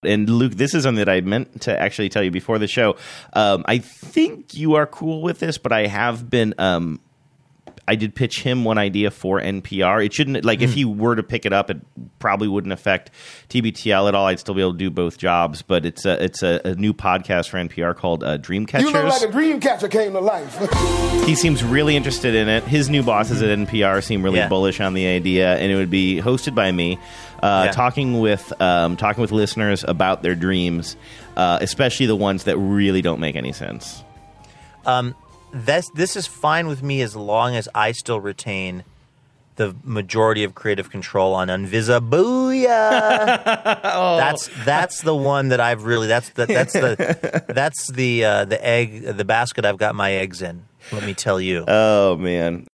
And Luke, this is something that I meant to actually tell you before the show. I think you are cool with this, but I have been. I did pitch him one idea for NPR. It shouldn't, like, if he were to pick it up, it probably wouldn't affect TBTL at all. I'd still be able to do both jobs, but it's a new podcast for NPR called Dreamcatchers. You look like a dream catcher came to life. He seems really interested in it. His new bosses at NPR seem really bullish on the idea, and it would be hosted by me, talking with listeners about their dreams, especially the ones that really don't make any sense. This is fine with me as long as I still retain the majority of creative control on Unvisa. Booyah! That's the one that I've really that's the egg, the basket I've got my eggs in. Let me tell you. Oh man,